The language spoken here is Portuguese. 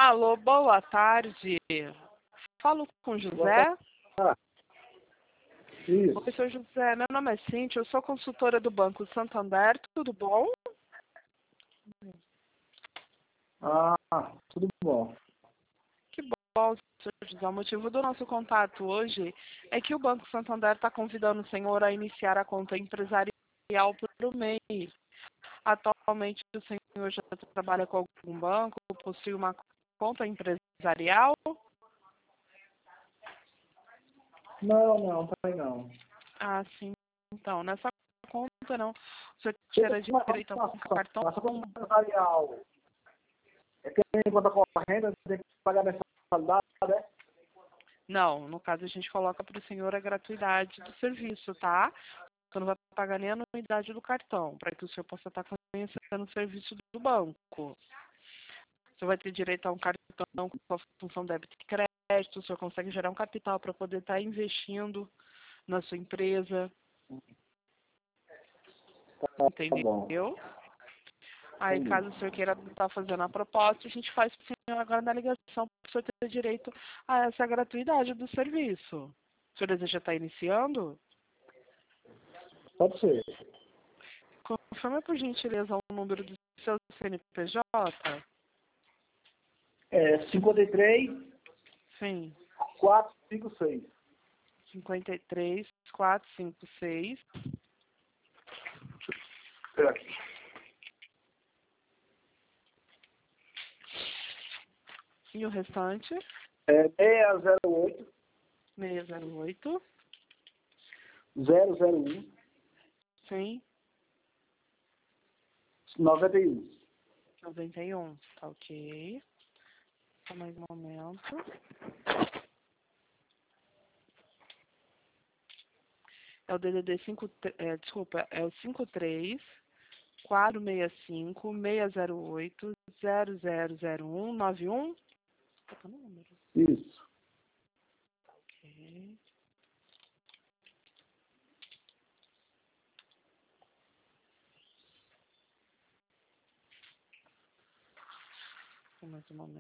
Alô, boa tarde. Falo com Boa José. tarde. Isso. Oi, senhor José. Meu nome é Cíntia, eu sou consultora do Banco Santander. Tudo bom? Tudo bom. Que bom, senhor José. O motivo do nosso contato hoje é que o Banco Santander está convidando o senhor a iniciar a conta empresarial por um mês. Atualmente, o senhor já trabalha com algum banco, possui uma conta empresarial? Não, também não. Ah, sim. Então, nessa conta não. O senhor Deixa tira eu te falar direito a uma um situação. cartão. A conta empresarial é que tem conta corrente, tem que pagar mensalidade, né? Não, no caso a gente coloca para o senhor a gratuidade do serviço, tá? Você não vai pagar nem a anuidade do cartão, para que o senhor possa estar conhecendo o serviço do banco. Você vai ter direito a um cartão com a função débito e crédito, o senhor consegue gerar um capital para poder estar investindo na sua empresa, Tá bom. entendeu? Aí, Entendi. caso o senhor queira estar fazendo a proposta, a gente faz para o senhor agora na ligação, para o senhor ter direito a essa gratuidade do serviço. O senhor deseja estar iniciando? Pode ser. Confirma, por gentileza, o número do seu CNPJ? É 53 Sim. 456. 53 456. Espera aqui. E o restante? É 608 608. 001 Sim. 91. 91. Tá ok. Só mais um momento. É o DDD 5, desculpa, é o 53 465 608 0001 91. Tá o número? Isso. Ok. Só mais um momento.